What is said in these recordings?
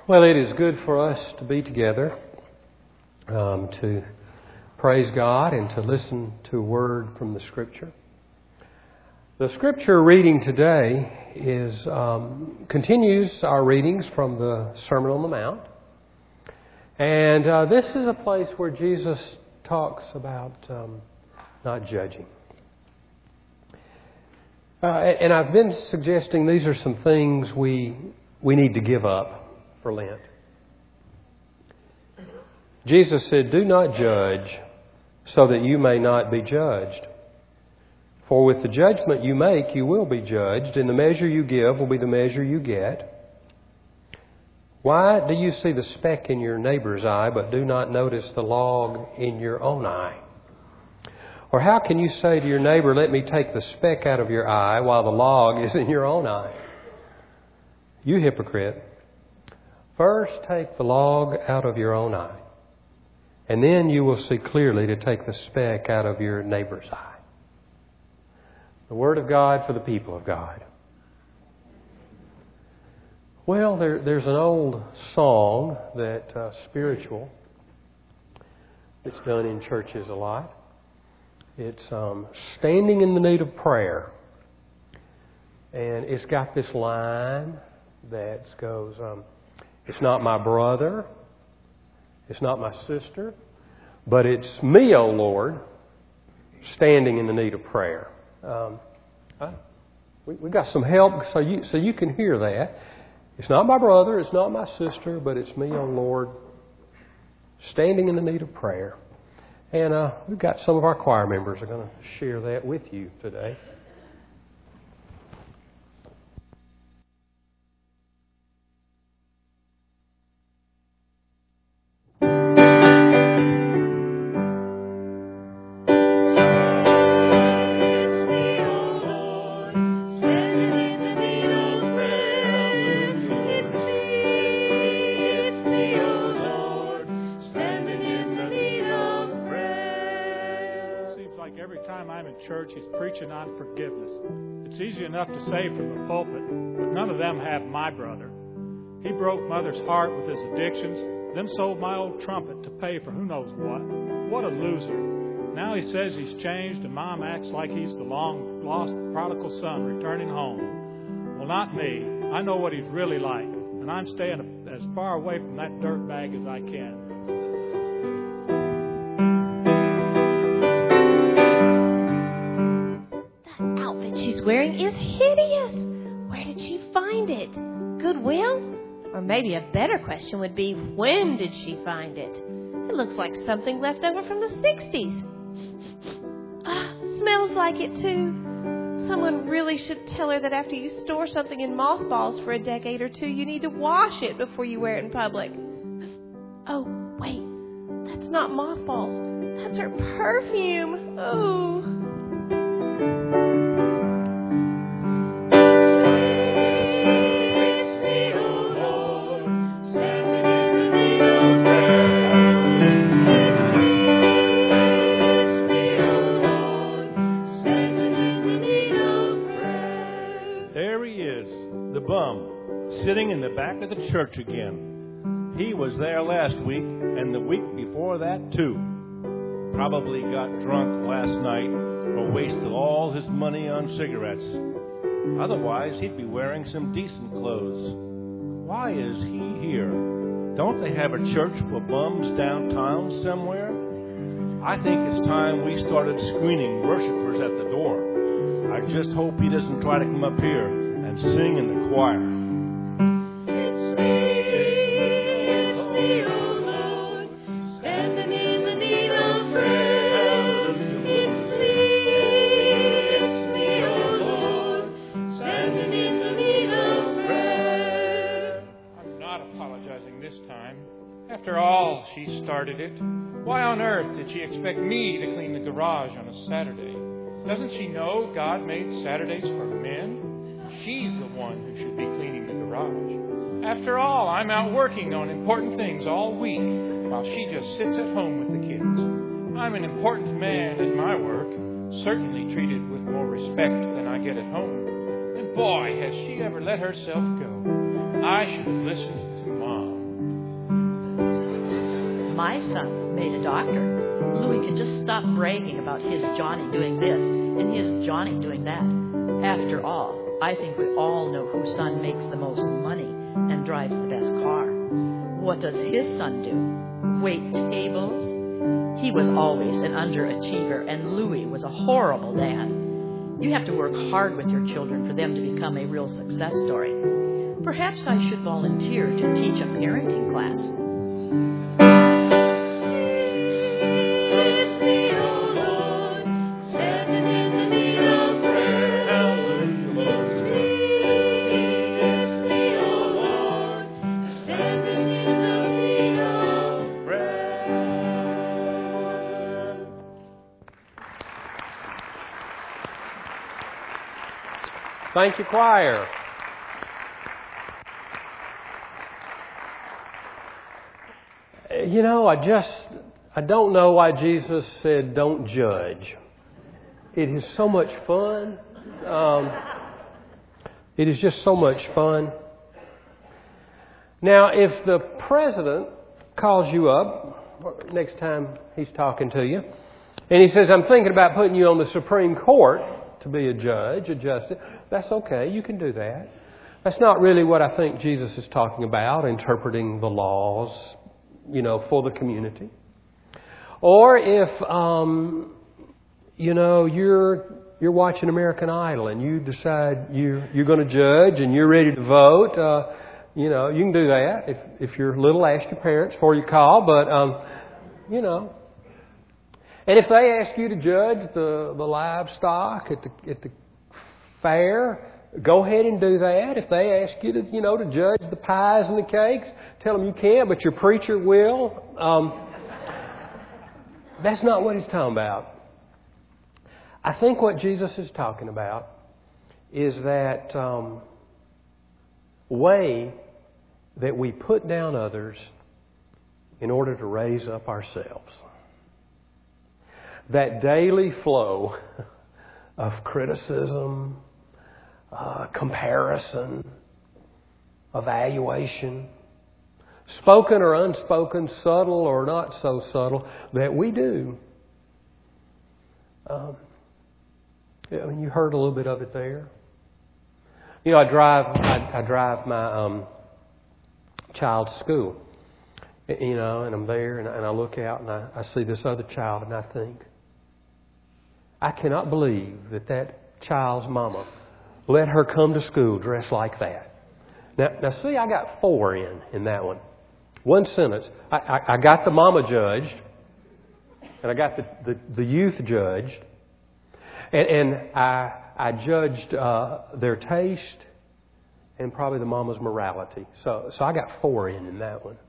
Well, it is good for us to be together, to praise God and to listen to a word from the Scripture. The Scripture reading today continues our readings from the Sermon on the Mount. And this is a place where Jesus talks about not judging. And I've been suggesting these are some things we need to give up for Lent. Jesus said, "Do not judge, so that you may not be judged. For with the judgment you make, you will be judged, and the measure you give will be the measure you get. Why do you see the speck in your neighbor's eye, but do not notice the log in your own eye? Or how can you say to your neighbor, 'Let me take the speck out of your eye,' while the log is in your own eye? You hypocrite. First take the log out of your own eye, and then you will see clearly to take the speck out of your neighbor's eye." The Word of God for the people of God. Well, there's an old song that spiritual that's done in churches a lot. It's standing in the need of prayer. And it's got this line that goes, "It's not my brother, it's not my sister, but it's me, O Lord, standing in the need of prayer." We got some help so you can hear that. It's not my brother, it's not my sister, but it's me, O Lord, standing in the need of prayer. And we've got some of our choir members are going to share that with you today. Church, he's preaching on forgiveness. It's easy enough to say from the pulpit, but none of them have my brother. He broke Mother's heart with his addictions, then sold my old trumpet to pay for who knows what. What a loser. Now he says he's changed and Mom acts like he's the long-lost prodigal son returning home. Well, not me. I know what he's really like, and I'm staying as far away from that dirt bag as I can. Wearing is hideous. Where did she find it? Goodwill? Or maybe a better question would be, when did she find it? It looks like something left over from the 60s. Smells like it too. Someone really should tell her that after you store something in mothballs for a decade or two, you need to wash it before you wear it in public. Oh, wait. That's not mothballs. That's her perfume. Oh. Sitting in the back of the church again. He was there last week and the week before that too. Probably got drunk last night or wasted all his money on cigarettes. Otherwise, he'd be wearing some decent clothes. Why is he here? Don't they have a church for bums downtown somewhere? I think it's time we started screening worshipers at the door. I just hope he doesn't try to come up here and sing in the choir. After all, she started it. Why on earth did she expect me to clean the garage on a Saturday? Doesn't she know God made Saturdays for men? She's the one who should be cleaning the garage. After all, I'm out working on important things all week while she just sits at home with the kids. I'm an important man at my work, certainly treated with more respect than I get at home. And boy, has she ever let herself go. I should have listened to Mom. son made a doctor. Louis can just stop bragging about his Johnny doing this and his Johnny doing that. After all, I think we all know whose son makes the most money and drives the best car. What does his son do? Wait tables? He was always an underachiever, and Louis was a horrible dad. You have to work hard with your children for them to become a real success story. Perhaps I should volunteer to teach a parenting class. Thank you, choir. You know, I don't know why Jesus said don't judge. It is so much fun. It is just so much fun. Now, if the president calls you up next time he's talking to you, and he says, I'm thinking about putting you on the Supreme Court to be a judge, a justice, that's okay. You can do that. That's not really what I think Jesus is talking about, interpreting the laws, for the community. Or if, you're watching American Idol and you decide you're going to judge and you're ready to vote, you can do that. If you're little, ask your parents before you call, but, And if they ask you to judge the livestock at the fair, go ahead and do that. If they ask you to, to judge the pies and the cakes, tell them you can't, but your preacher will. That's not what he's talking about. I think what Jesus is talking about is that way that we put down others in order to raise up ourselves. That daily flow of criticism, comparison, evaluation, spoken or unspoken, subtle or not so subtle, that we do. You heard a little bit of it there. I drive my child to school, and I'm there, and I look out, and I see this other child, and I think, I cannot believe that child's mama let her come to school dressed like that. Now see, I got 4 in that one. One sentence. I got the mama judged, and I got the youth judged, and I judged their taste and probably the mama's morality. So I got 4 in that one.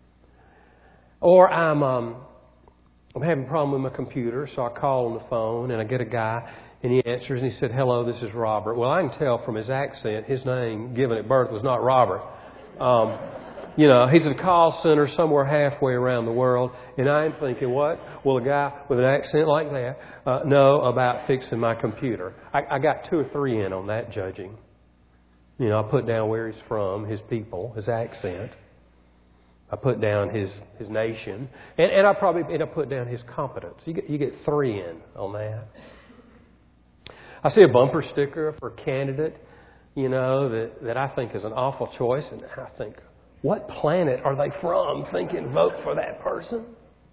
Or I'm having a problem with my computer, so I call on the phone and I get a guy and he answers and he said, hello, this is Robert. Well, I can tell from his accent, his name given at birth was not Robert. He's at a call center somewhere halfway around the world, and I'm thinking, what? Will a guy with an accent like that know about fixing my computer? I got 2 or 3 in on that judging. I put down where he's from, his people, his accent. I put down his nation, and I probably end up putting down his competence. You get 3 in on that. I see a bumper sticker for a candidate, that I think is an awful choice, and I think, what planet are they from thinking vote for that person?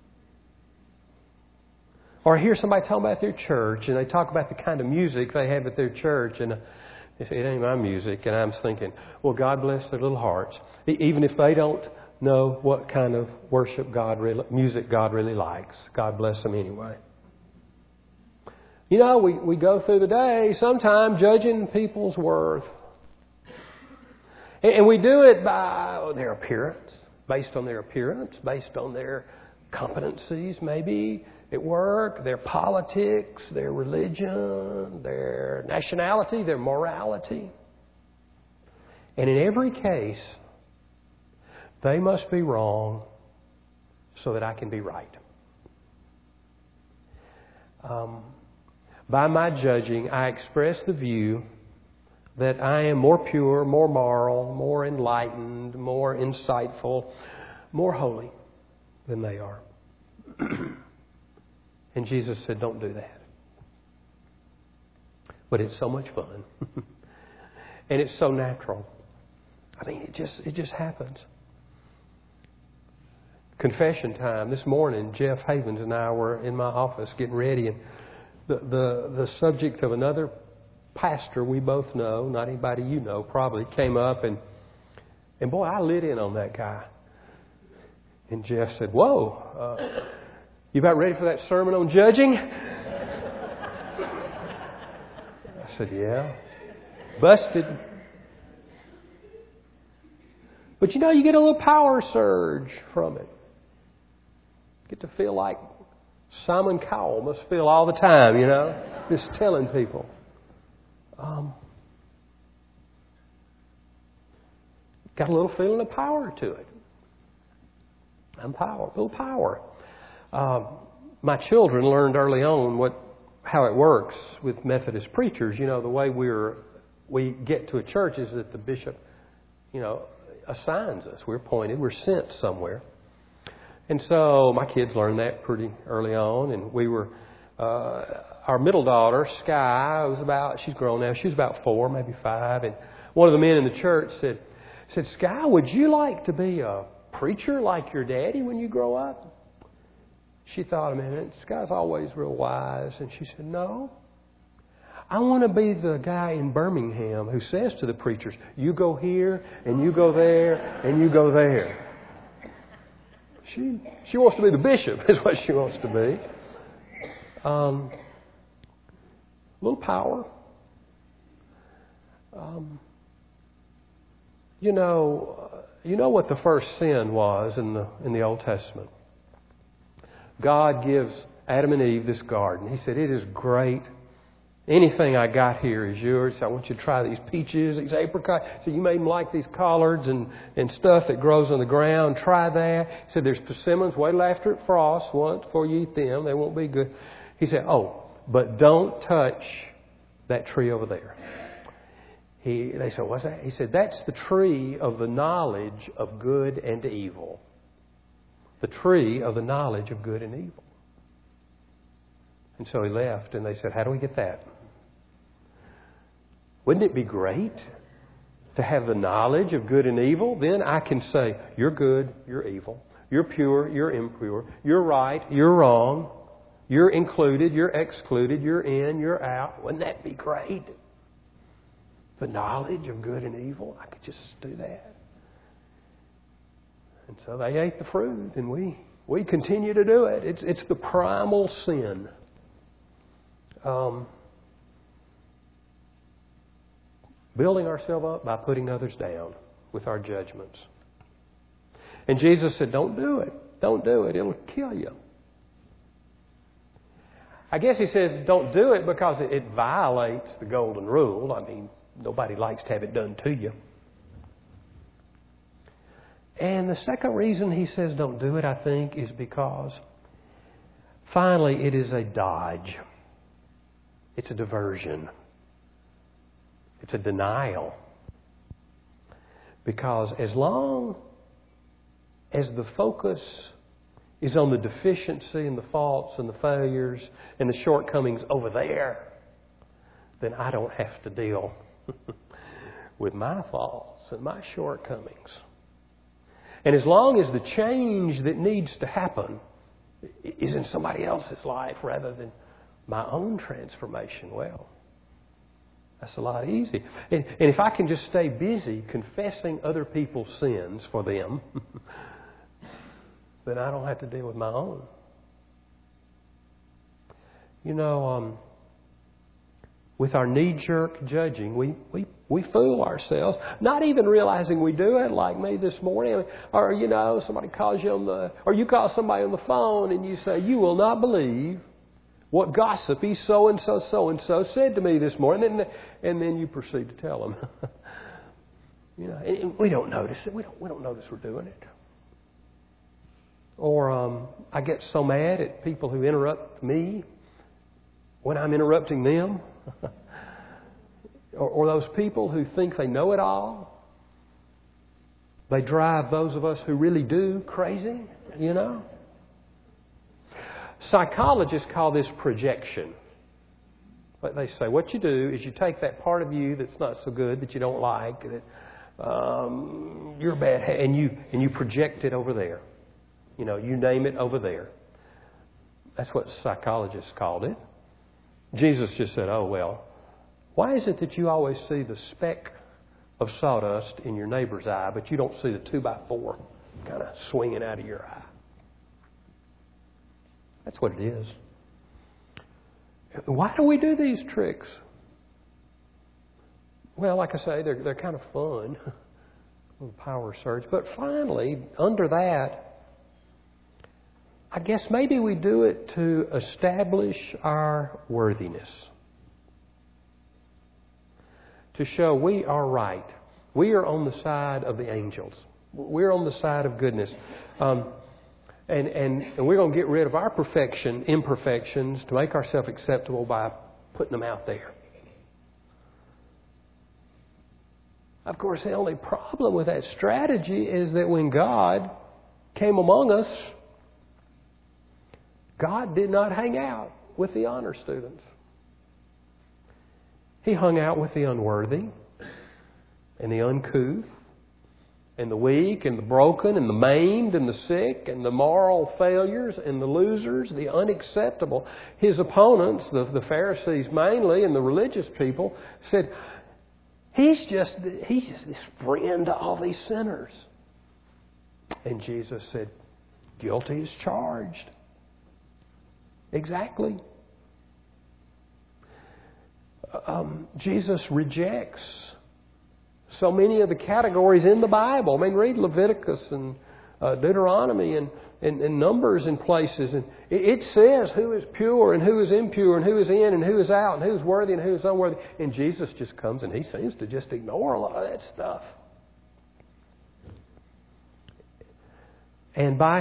Or I hear somebody talking about their church, and they talk about the kind of music they have at their church, and they say, it ain't my music, and I'm thinking, well, God bless their little hearts. Even if they don't know what kind of music God really likes. God bless them anyway. We go through the day sometimes judging people's worth. And we do it by their appearance, based on their appearance, based on their competencies, maybe at work, their politics, their religion, their nationality, their morality. And in every case, they must be wrong so that I can be right. By my judging, I express the view that I am more pure, more moral, more enlightened, more insightful, more holy than they are. And Jesus said, don't do that. But it's so much fun. And it's so natural. I mean, it just happens. Confession time. This morning, Jeff Havens and I were in my office getting ready, and the subject of another pastor we both know, not anybody you know probably, came up, and boy, I lit in on that guy. And Jeff said, whoa, you about ready for that sermon on judging? I said, yeah. Busted. But you know, you get a little power surge from it. Get to feel like Simon Cowell must feel all the time, you know, just telling people. Got a little feeling of power to it. A little power. My children learned early on how it works with Methodist preachers. You know, the way we get to a church is that the bishop, you know, assigns us. We're appointed. We're sent somewhere. And so my kids learned that pretty early on. And we were, our middle daughter, Sky, she's grown now. She was about 4, maybe 5. And one of the men in the church said, Sky, would you like to be a preacher like your daddy when you grow up? She thought a minute. Sky's always real wise. And she said, no. I want to be the guy in Birmingham who says to the preachers, you go here, and you go there, and you go there. She wants to be the bishop, is what she wants to be. A little power. You know what the first sin was in the Old Testament. God gives Adam and Eve this garden. He said, it is great. Anything I got here is yours. I want you to try these peaches, these apricots. So you made them like these collards and stuff that grows on the ground. Try that. He said, there's persimmons. Wait till after it frosts once before you eat them. They won't be good. He said, but don't touch that tree over there. They said, what's that? He said, that's the tree of the knowledge of good and evil. The tree of the knowledge of good and evil. And so he left, and they said, how do we get that? Wouldn't it be great to have the knowledge of good and evil? Then I can say, you're good, you're evil. You're pure, you're impure. You're right, you're wrong. You're included, you're excluded. You're in, you're out. Wouldn't that be great? The knowledge of good and evil. I could just do that. And so they ate the fruit, and we continue to do it. It's the primal sin. Building ourselves up by putting others down with our judgments. And Jesus said, don't do it. Don't do it. It'll kill you. I guess he says don't do it because it violates the golden rule. I mean, nobody likes to have it done to you. And the second reason he says don't do it, I think, is because finally it is a dodge. It's a diversion. It's a denial. Because as long as the focus is on the deficiency and the faults and the failures and the shortcomings over there, then I don't have to deal with my faults and my shortcomings. And as long as the change that needs to happen is in somebody else's life rather than my own transformation, well, that's a lot easier. And if I can just stay busy confessing other people's sins for them, then I don't have to deal with my own. You know, with our knee-jerk judging, we fool ourselves, not even realizing we do it, like me this morning. Or, you know, somebody calls you or you call somebody on the phone and you say, you will not believe what gossipy so-and-so said to me this morning. And then you proceed to tell them. You know, and we don't notice it. We don't notice we're doing it. Or I get so mad at people who interrupt me when I'm interrupting them. Or those people who think they know it all. They drive those of us who really do crazy, you know. Psychologists call this projection. But they say what you do is you take that part of you that's not so good, that you don't like, that you're bad, and you project it over there. You name it over there. That's what psychologists called it. Jesus just said, oh, well, why is it that you always see the speck of sawdust in your neighbor's eye, but you don't see the 2x4 kind of swinging out of your eye? That's what it is. Why do we do these tricks? Well, like I say, they're kind of fun. A little power surge. But finally, under that, I guess maybe we do it to establish our worthiness. To show we are right. We are on the side of the angels. We're on the side of goodness. And we're going to get rid of our imperfections to make ourselves acceptable by putting them out there. Of course, the only problem with that strategy is that when God came among us, God did not hang out with the honor students. He hung out with the unworthy and the uncouth and the weak and the broken and the maimed and the sick and the moral failures and the losers, the unacceptable. His opponents, the Pharisees mainly and the religious people, said, He's just this friend to all these sinners. And Jesus said, guilty as charged. Exactly. Jesus rejects so many of the categories in the Bible. I mean, read Leviticus and Deuteronomy and Numbers in places. And it says who is pure and who is impure and who is in and who is out and who is worthy and who is unworthy. And Jesus just comes and He seems to just ignore a lot of that stuff. And by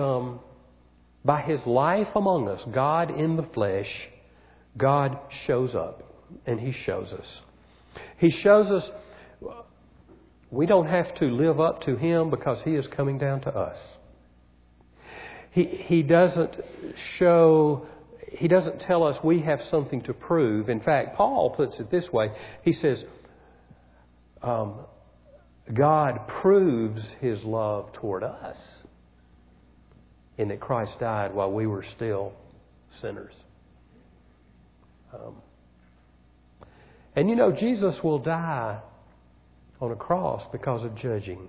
His life among us, God in the flesh, God shows up and He shows us. He shows us we don't have to live up to Him because He is coming down to us. He doesn't tell us we have something to prove. In fact, Paul puts it this way. He says, God proves His love toward us in that Christ died while we were still sinners. And Jesus will die on a cross because of judging.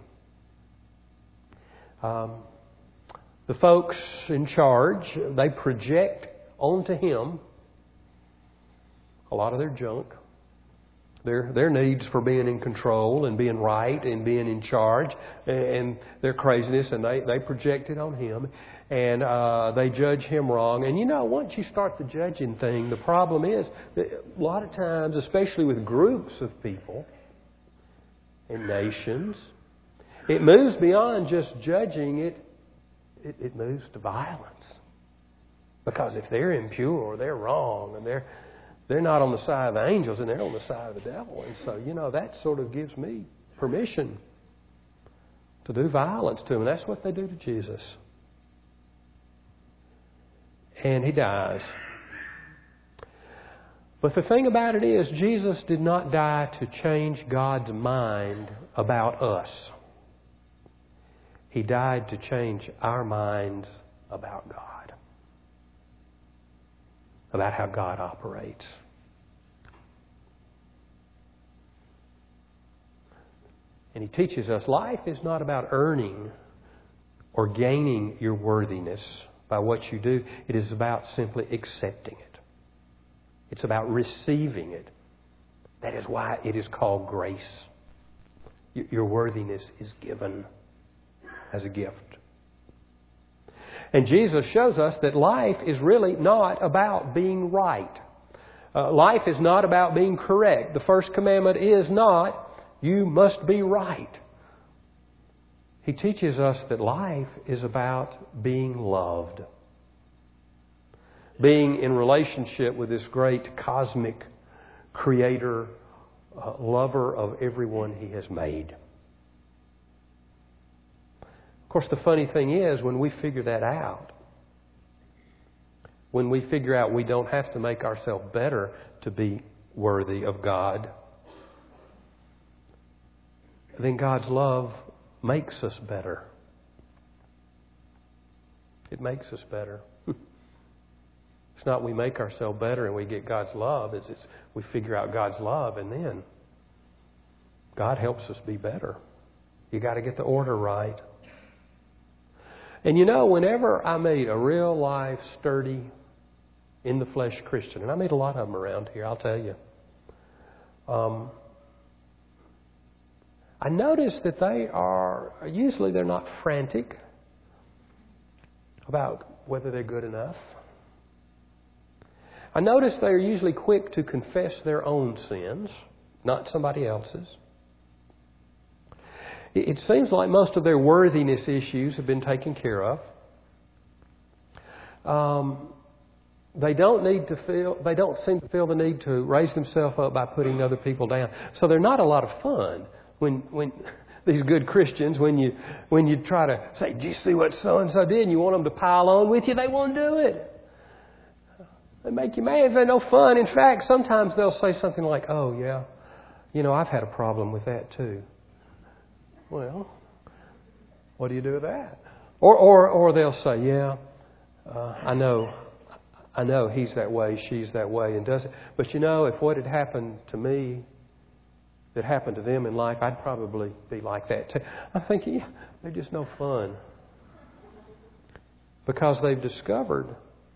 The folks in charge, they project onto Him a lot of their junk, their needs for being in control and being right and being in charge and their craziness, and they project it on Him, and they judge Him wrong. And once you start the judging thing, the problem is that a lot of times, especially with groups of people and nations, it moves beyond just judging it. It moves to violence. Because if they're impure or they're wrong and they're not on the side of the angels and they're on the side of the devil. And so, that sort of gives me permission to do violence to them. And that's what they do to Jesus. And He dies. But the thing about it is, Jesus did not die to change God's mind about us. He died to change our minds about God. About how God operates. And He teaches us life is not about earning or gaining your worthiness by what you do. It is about simply accepting it. It's about receiving it. That is why it is called grace. Your worthiness is given as a gift. And Jesus shows us that life is really not about being right. Life is not about being correct. The first commandment is not, you must be right. He teaches us that life is about being loved. Being in relationship with this great cosmic Creator, lover of everyone He has made. Of course, the funny thing is, when we figure that out, when we figure out we don't have to make ourselves better to be worthy of God, then God's love makes us better. It makes us better. It's not we make ourselves better and we get God's love. It's we figure out God's love and then God helps us be better. You got to get the order right. And you know, whenever I meet a real life, sturdy, in the flesh Christian, and I meet a lot of them around here, I'll tell you, I notice that they're not frantic about whether they're good enough. I notice they're usually quick to confess their own sins, not somebody else's. It seems like most of their worthiness issues have been taken care of. They don't seem to feel the need to raise themselves up by putting other people down. So they're not a lot of fun when these good Christians, when you try to say, "Do you see what so and so did?" and you want them to pile on with you, they won't do it. They make you mad. They're no fun. In fact, sometimes they'll say something like, "Oh yeah, I've had a problem with that too." Well, what do you do with that? Or they'll say, "Yeah, I know he's that way, she's that way, and does it. But if what had happened to me, that happened to them in life, I'd probably be like that too." I'm thinking, yeah, they're just no fun. Because they've discovered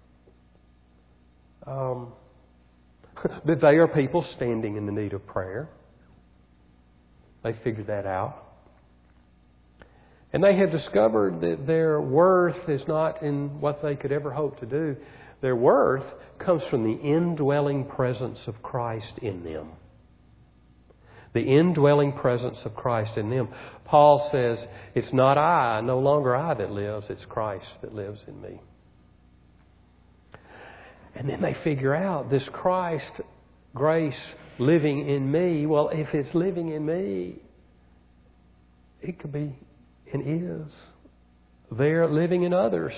that they are people standing in the need of prayer. They figured that out. And they have discovered that their worth is not in what they could ever hope to do. Their worth comes from the indwelling presence of Christ in them. The indwelling presence of Christ in them. Paul says, "It's not no longer I that lives, it's Christ that lives in me." And then they figure out this Christ grace living in me. Well, if it's living in me, it could be and is there living in others.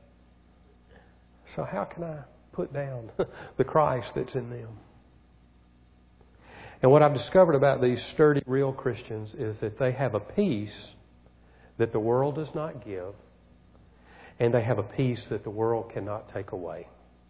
So how can I put down the Christ that's in them? And what I've discovered about these sturdy, real Christians is that they have a peace that the world does not give, and they have a peace that the world cannot take away.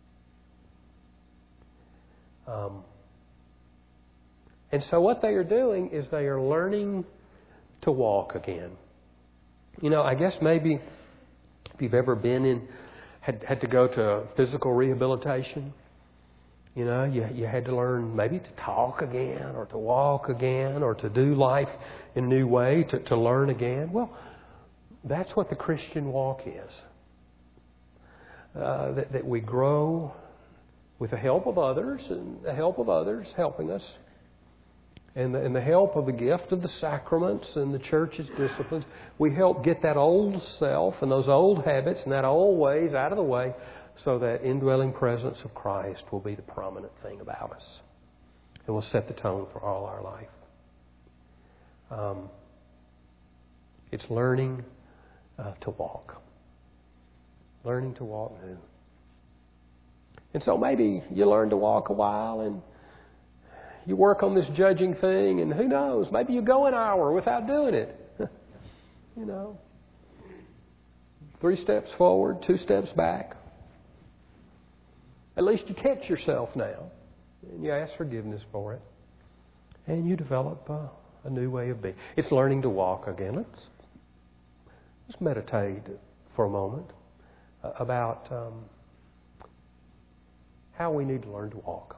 And so what they are doing is they are learning to walk again. I guess maybe if you've ever been had to go to physical rehabilitation, you had to learn maybe to talk again or to walk again or to do life in a new way, to learn again. Well, that's what the Christian walk is. That we grow with the help of others and the help of others helping us. And the help of the gift of the sacraments and the church's disciplines, we help get that old self and those old habits and that old ways out of the way so that indwelling presence of Christ will be the prominent thing about us. And will set the tone for all our life. It's learning to walk. Learning to walk new. And so maybe you learn to walk a while and you work on this judging thing, and who knows, maybe you go an hour without doing it. 3 steps forward, 2 steps back. At least you catch yourself now, and you ask forgiveness for it, and you develop a new way of being. It's learning to walk again. Let's meditate for a moment about how we need to learn to walk.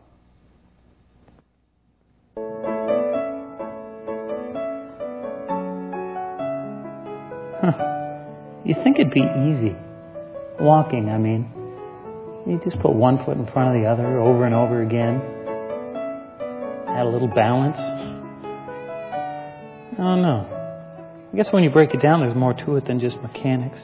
You think it'd be easy. Walking, You just put one foot in front of the other over and over again. Add a little balance. Oh, no. I guess when you break it down, there's more to it than just mechanics.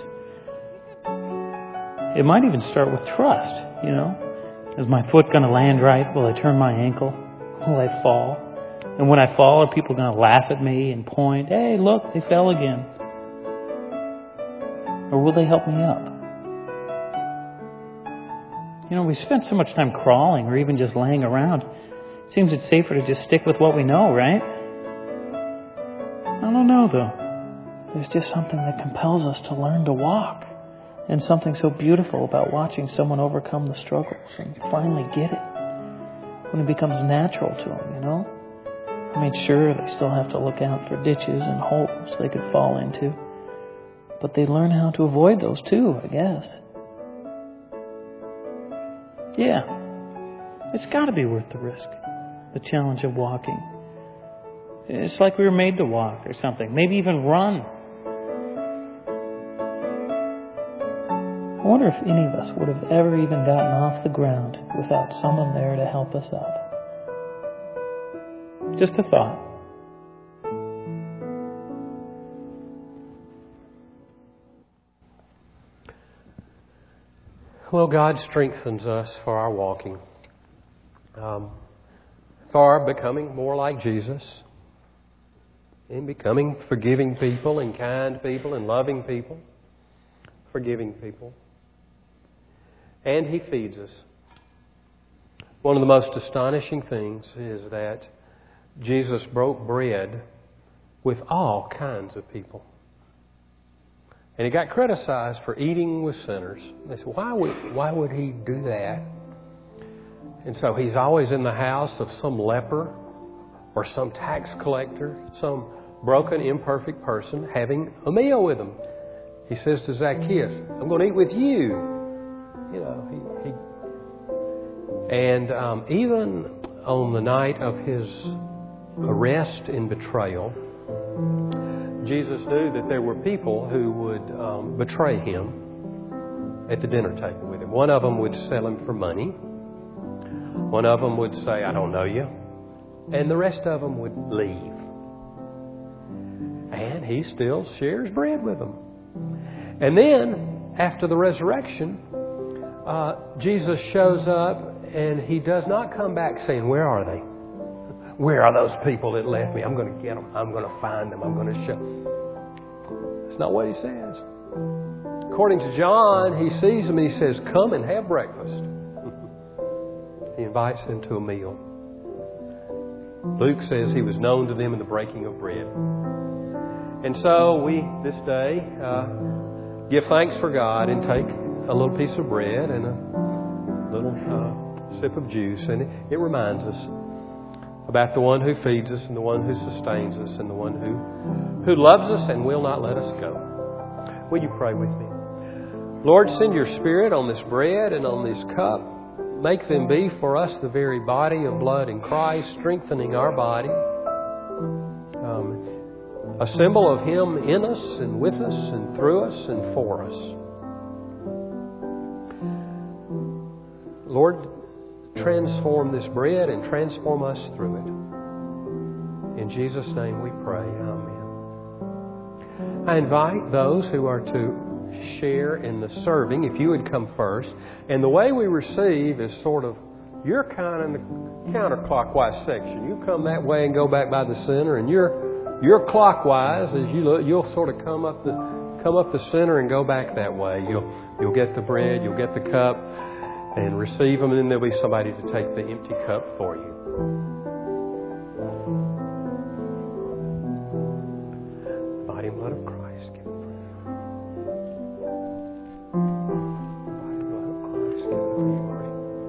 It might even start with trust, Is my foot going to land right? Will I turn my ankle? Will I fall? And when I fall, are people going to laugh at me and point, "Hey, look, they fell again"? Or will they help me up? We spend so much time crawling or even just laying around. It seems it's safer to just stick with what we know, right? I don't know, though. There's just something that compels us to learn to walk. And something so beautiful about watching someone overcome the struggles and finally get it. When it becomes natural to them, Sure, they still have to look out for ditches and holes they could fall into. But they learn how to avoid those too, I guess. Yeah, it's got to be worth the risk. The challenge of walking. It's like we were made to walk or something. Maybe even run. I wonder if any of us would have ever even gotten off the ground without someone there to help us up. Just a thought. Well, God strengthens us for our walking, for our becoming more like Jesus, in becoming forgiving people and kind people and loving people, forgiving people. And He feeds us. One of the most astonishing things is that Jesus broke bread with all kinds of people. And He got criticized for eating with sinners. They said, why would He do that? And so He's always in the house of some leper or some tax collector, some broken, imperfect person having a meal with him. He says to Zacchaeus, I'm going to eat with you. And even on the night of His arrest and betrayal, Jesus knew that there were people who would betray Him at the dinner table with Him. One of them would sell Him for money. One of them would say, I don't know you. And the rest of them would leave. And He still shares bread with them. And then, after the resurrection, Jesus shows up and He does not come back saying, where are they? Where are those people that left me? I'm going to get them. I'm going to find them. I'm going to show. That's not what He says. According to John, He sees them and He says, come and have breakfast. He invites them to a meal. Luke says He was known to them in the breaking of bread. And so we, this day, give thanks for God and take a little piece of bread and a little sip of juice. And it reminds us about the one who feeds us and the one who sustains us and the one who loves us and will not let us go. Will you pray with me? Lord, send Your Spirit on this bread and on this cup. Make them be for us the very body of blood in Christ, strengthening our body. A symbol of Him in us and with us and through us and for us. Lord, transform this bread and transform us through it. In Jesus' name we pray. Amen. I invite those who are to share in the serving, if you would come first. And the way we receive is sort of, you're kind of in the counterclockwise section. You come that way and go back by the center, and you're clockwise as you look. You'll sort of come up the center and go back that way. You'll get the bread, you'll get the cup, and receive them, and then there'll be somebody to take the empty cup for you. Body and blood of Christ, give it for you. Body and blood of Christ, give it for you, Marty.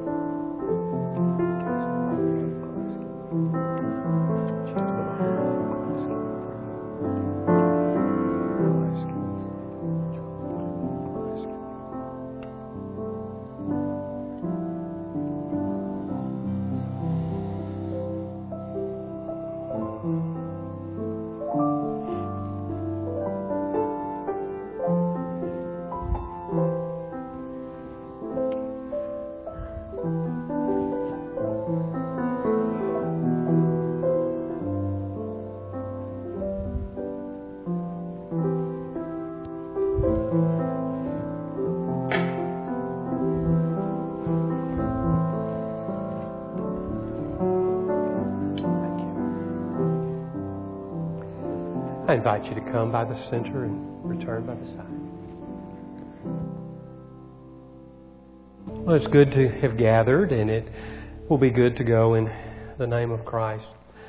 I invite you to come by the center and return by the side. Well, it's good to have gathered, and it will be good to go in the name of Christ.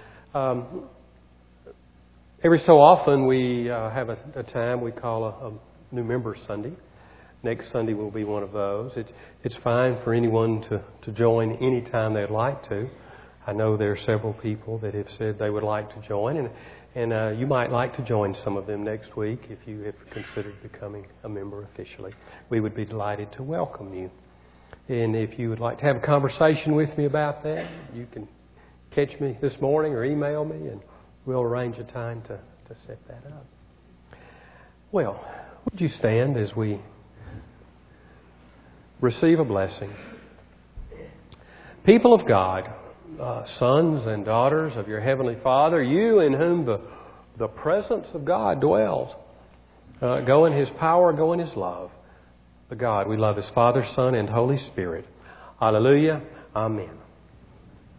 Every so often we have a time we call a New Member Sunday. Next Sunday will be one of those. It's fine for anyone to join any time they'd like to. I know there are several people that have said they would like to join, and you might like to join some of them next week if you have considered becoming a member officially. We would be delighted to welcome you. And if you would like to have a conversation with me about that, you can catch me this morning or email me, and we'll arrange a time to set that up. Well, would you stand as we receive a blessing? People of God, sons and daughters of your Heavenly Father, you in whom the presence of God dwells, go in His power, go in His love. The God we love is Father, Son, and Holy Spirit. Hallelujah. Amen.